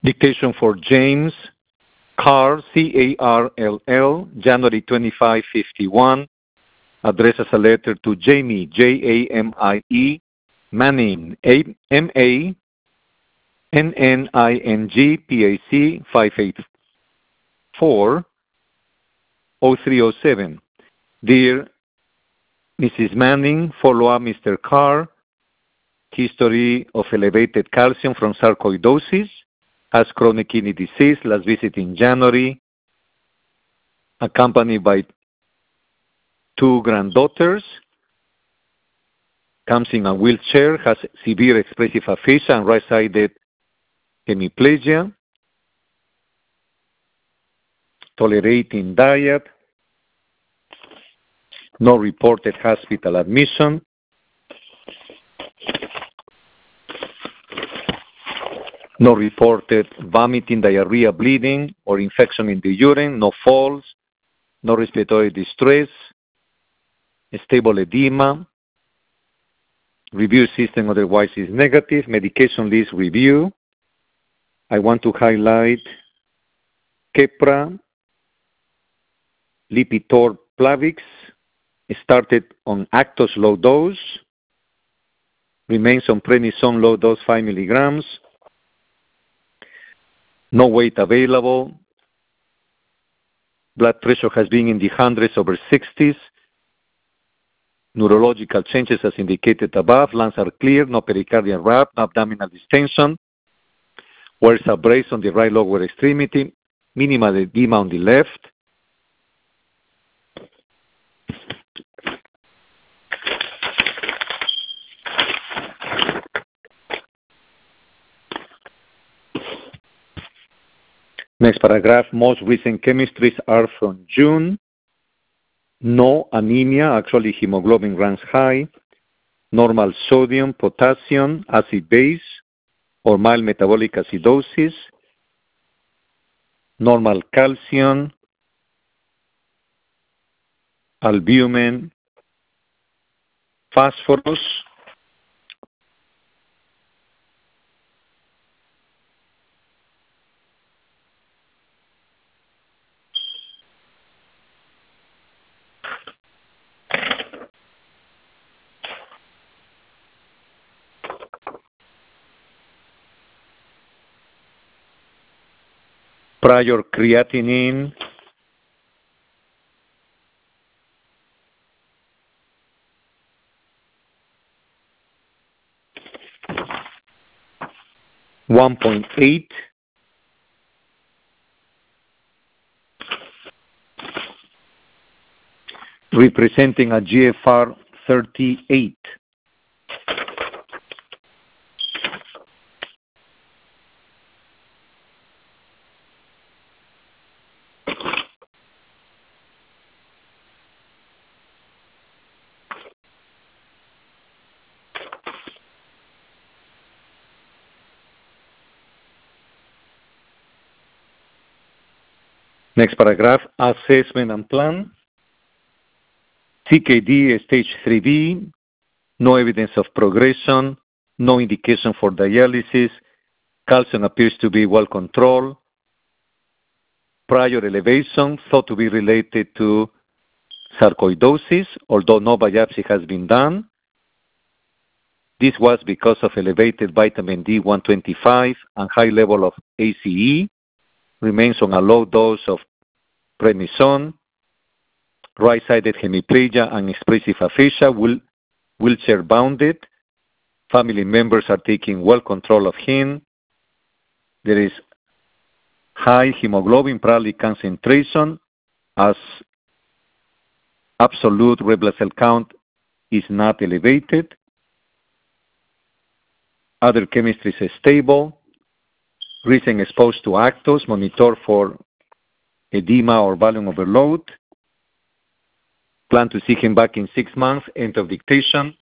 Dictation for James Carl, C-A-R-L-L, January 25, 51. Address as a letter to Jamie, J-A-M-I-E, Manning, M-A-N-N-I-N-G, P-A-C, 584-0307. Dear Mrs. Manning, follow up Mr. Carr. History of elevated calcium from sarcoidosis. Has chronic kidney disease. Last visit in January. Accompanied by 2 granddaughters. Comes in a wheelchair. Has severe expressive aphasia and right-sided hemiplegia. Tolerating diet. No reported hospital admission. No reported vomiting, diarrhea, bleeding, or infection in the urine. No falls. No respiratory distress. Stable edema. Review system otherwise is negative. Medication list review. I want to highlight Keppra, Lipitor, Plavix. Started on Actos low dose. Remains on prednisone low dose 5 milligrams. No weight available. Blood pressure has been in the hundreds over 60s. Neurological changes as indicated above. Lungs are clear. No pericardial rap. No abdominal distension. Wears a brace on the right lower extremity. Minimal edema on the left. Next paragraph, most recent chemistries are from June. No anemia, actually hemoglobin runs high. Normal sodium, potassium, acid base, or mild metabolic acidosis. Normal calcium, albumin, phosphorus. Prior creatinine, (1.8), representing a GFR 38. Next paragraph, assessment and plan. CKD stage 3B, no evidence of progression, no indication for dialysis, calcium appears to be well controlled. Prior elevation thought to be related to sarcoidosis, although no biopsy has been done. This was because of elevated vitamin D 125 and high level of ACE. Remains on a low dose of prednisone. Right-sided hemiplegia and expressive aphasia, wheelchair-bounded. Family members are taking well control of him. There is high hemoglobin, probably concentration, as absolute red blood cell count is not elevated. Other chemistries is stable. Recent exposed to Actos, monitor for edema or volume overload. Plan to see him back in 6 months, end of dictation.